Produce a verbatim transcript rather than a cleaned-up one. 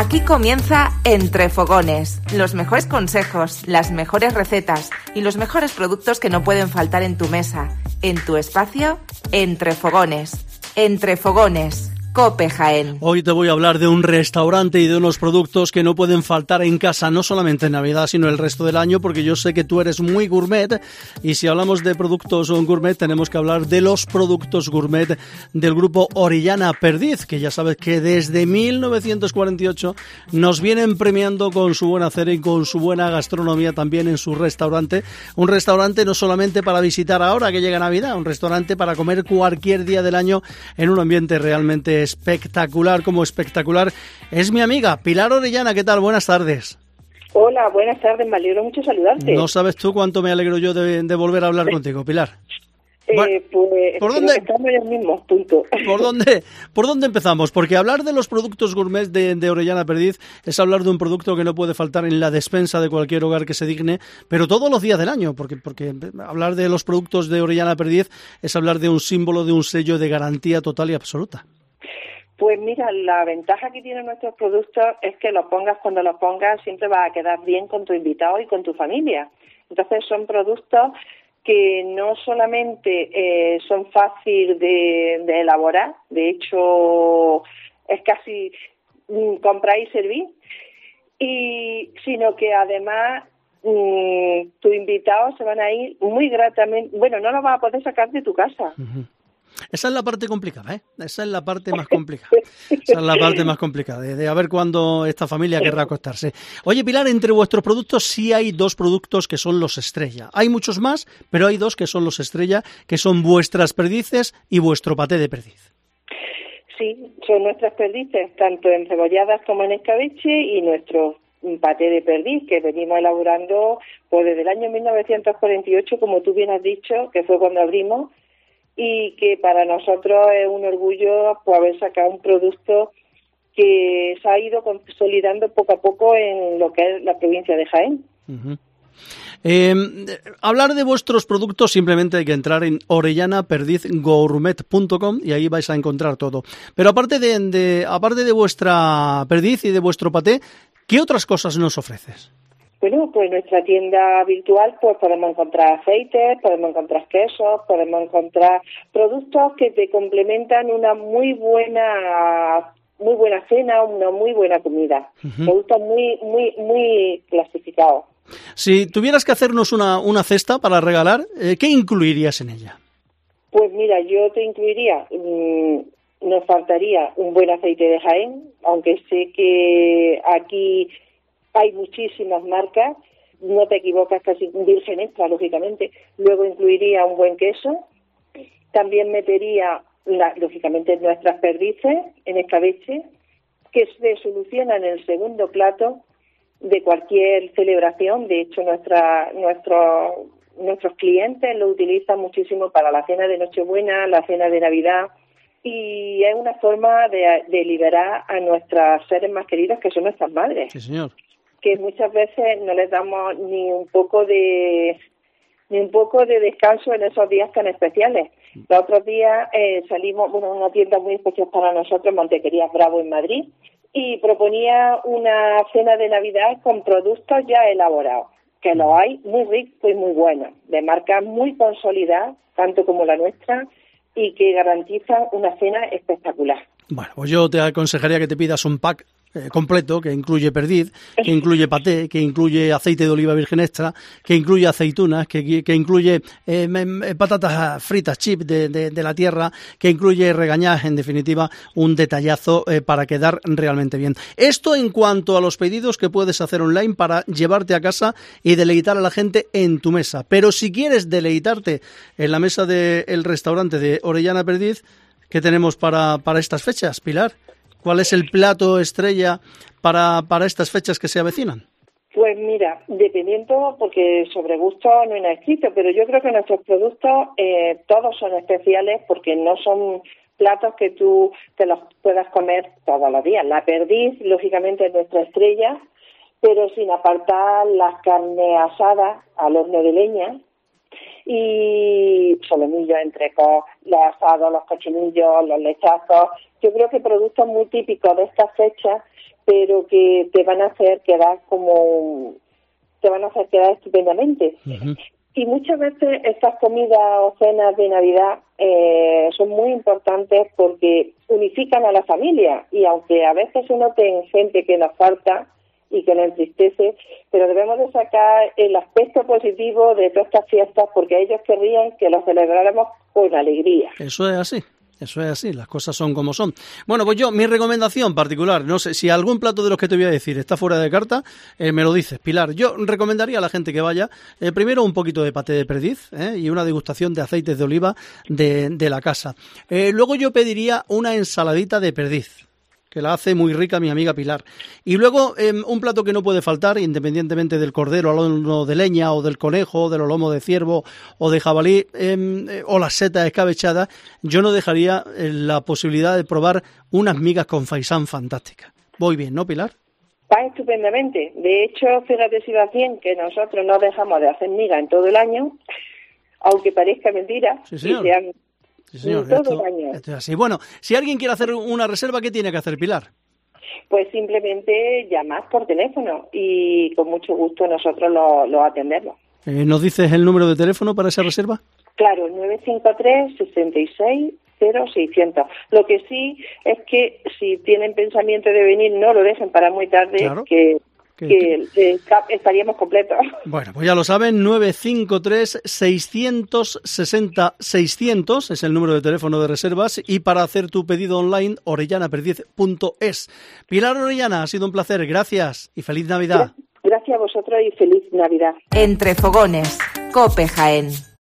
Aquí comienza Entre Fogones, los mejores consejos, las mejores recetas y los mejores productos que no pueden faltar en tu mesa, en tu espacio, Entre Fogones. Entre Fogones, Cope Jaén. Hoy te voy a hablar de un restaurante y de unos productos que no pueden faltar en casa, no solamente en Navidad, sino el resto del año, porque yo sé que tú eres muy gourmet, y si hablamos de productos gourmet, tenemos que hablar de los productos gourmet del grupo Orellana Perdiz, que ya sabes que desde mil novecientos cuarenta y ocho nos vienen premiando con su buen hacer y con su buena gastronomía también en su restaurante. Un restaurante no solamente para visitar ahora que llega Navidad, un restaurante para comer cualquier día del año en un ambiente realmente espectacular, como espectacular es mi amiga Pilar Orellana. ¿Qué tal? Buenas tardes. Hola, buenas tardes, me alegro mucho saludarte. No sabes tú cuánto me alegro yo de, de volver a hablar contigo, Pilar. Eh, bueno, pues ¿por dónde, el mismo, punto. ¿por dónde, ¿Por dónde empezamos? Porque hablar de los productos gourmet de, de Orellana Perdiz es hablar de un producto que no puede faltar en la despensa de cualquier hogar que se digne, pero todos los días del año, porque, porque hablar de los productos de Orellana Perdiz es hablar de un símbolo, de un sello de garantía total y absoluta. Pues mira, la ventaja que tienen nuestros productos es que los pongas cuando los pongas, siempre va a quedar bien con tu invitado y con tu familia. Entonces son productos que no solamente eh, son fáciles de, de elaborar, de hecho es casi mm, comprar y servir, y sino que además mm, tus invitados se van a ir muy gratamente, bueno, no los vas a poder sacar de tu casa. Uh-huh. Esa es la parte complicada, ¿eh? Esa es la parte más complicada. Esa es la parte más complicada, de, de a ver cuándo esta familia querrá acostarse. Oye, Pilar, entre vuestros productos sí hay dos productos que son los estrella. Hay muchos más, pero hay dos que son los estrella, que son vuestras perdices y vuestro paté de perdiz. Sí, son nuestras perdices, tanto encebolladas como en escabeche, y nuestro paté de perdiz, que venimos elaborando pues desde el año mil novecientos cuarenta y ocho, como tú bien has dicho, que fue cuando abrimos, y que para nosotros es un orgullo pues, haber sacado un producto que se ha ido consolidando poco a poco en lo que es la provincia de Jaén. Uh-huh. Eh, hablar de vuestros productos, simplemente hay que entrar en orellana perdiz gourmet punto com y ahí vais a encontrar todo. Pero aparte de, de, aparte de vuestra perdiz y de vuestro paté, ¿qué otras cosas nos ofreces? Bueno, pues en nuestra tienda virtual pues podemos encontrar aceites, podemos encontrar quesos, podemos encontrar productos que te complementan una muy buena muy buena cena, una muy buena comida. Uh-huh. Productos muy muy muy clasificados. Si tuvieras que hacernos una, una cesta para regalar, eh, ¿qué incluirías en ella? Pues mira, yo te incluiría, mmm, nos faltaría un buen aceite de Jaén, aunque sé que aquí hay muchísimas marcas, no te equivocas, casi virgen extra, lógicamente. Luego incluiría un buen queso. También metería, la, lógicamente, nuestras perdices en escabeche, que se solucionan en el segundo plato de cualquier celebración. De hecho, nuestra, nuestro, nuestros clientes lo utilizan muchísimo para la cena de Nochebuena, la cena de Navidad, y es una forma de, de liberar a nuestras seres más queridos, que son nuestras madres. Sí, señor. Que muchas veces no les damos ni un poco de ni un poco de descanso en esos días tan especiales. Los otros días eh, salimos, bueno, una tienda muy especial para nosotros, Montequerías Bravo en Madrid, y proponía una cena de Navidad con productos ya elaborados, que los hay muy ricos y muy buenos, de marcas muy consolidadas, tanto como la nuestra, y que garantizan una cena espectacular. Bueno, pues yo te aconsejaría que te pidas un pack eh, completo, que incluye perdiz, que incluye paté, que incluye aceite de oliva virgen extra, que incluye aceitunas, que, que incluye eh, patatas fritas, chips de, de, de la tierra, que incluye regañás, en definitiva, un detallazo eh, para quedar realmente bien. Esto en cuanto a los pedidos que puedes hacer online para llevarte a casa y deleitar a la gente en tu mesa. Pero si quieres deleitarte en la mesa del restaurante de Orellana Perdiz, ¿qué tenemos para, para estas fechas, Pilar? ¿Cuál es el plato estrella para, para estas fechas que se avecinan? Pues mira, dependiendo, porque sobre gusto no hay nada escrito, pero yo creo que nuestros productos eh, todos son especiales porque no son platos que tú te los puedas comer todos los días. La perdiz, lógicamente, es nuestra estrella, pero sin apartar las carnes asadas al horno de leña y solomillos, entrecos, los asados, los cochinillos, los lechazos. Yo creo que productos muy típicos de estas fechas, pero que te van a hacer quedar como te van a hacer quedar estupendamente. Uh-huh. Y muchas veces estas comidas o cenas de Navidad eh, son muy importantes porque unifican a la familia, y aunque a veces se noten gente que nos falta y que nos entristece, pero debemos de sacar el aspecto positivo de todas estas fiestas, porque ellos querrían que lo celebráramos con alegría. Eso es así. Eso es así, las cosas son como son. Bueno, pues yo, mi recomendación particular, no sé, si algún plato de los que te voy a decir está fuera de carta, eh, me lo dices, Pilar. Yo recomendaría a la gente que vaya, eh, primero un poquito de paté de perdiz eh, y una degustación de aceites de oliva de, de la casa. Eh, luego yo pediría una ensaladita de perdiz, que la hace muy rica mi amiga Pilar. Y luego eh, un plato que no puede faltar, independientemente del cordero al horno de leña, o del conejo, o de los lomos de ciervo, o de jabalí, eh, o las setas escabechadas, yo no dejaría eh, la posibilidad de probar unas migas con faisán fantásticas. Voy bien, ¿no, Pilar? Va estupendamente. De hecho, fíjate si va bien que nosotros no dejamos de hacer migas en todo el año, aunque parezca mentira, sí, señor. y sean Sí, señor, todo esto, el año. Esto es así. Bueno, si alguien quiere hacer una reserva, ¿qué tiene que hacer, Pilar? Pues simplemente llamar por teléfono y con mucho gusto nosotros lo, lo atendemos. Eh, ¿Nos dices el número de teléfono para esa reserva? Claro, nueve cinco tres, seis seis, cero seiscientos. Lo que sí es que si tienen pensamiento de venir, no lo dejen para muy tarde, claro. que... que eh, estaríamos completos. Bueno, pues ya lo saben, nueve cinco tres, seis seis cero, seiscientos es el número de teléfono de reservas, y para hacer tu pedido online, orellana perdiz punto es. Pilar Orellana, ha sido un placer, gracias y feliz Navidad. Gracias a vosotros y feliz Navidad. Entre Fogones, COPE Jaén.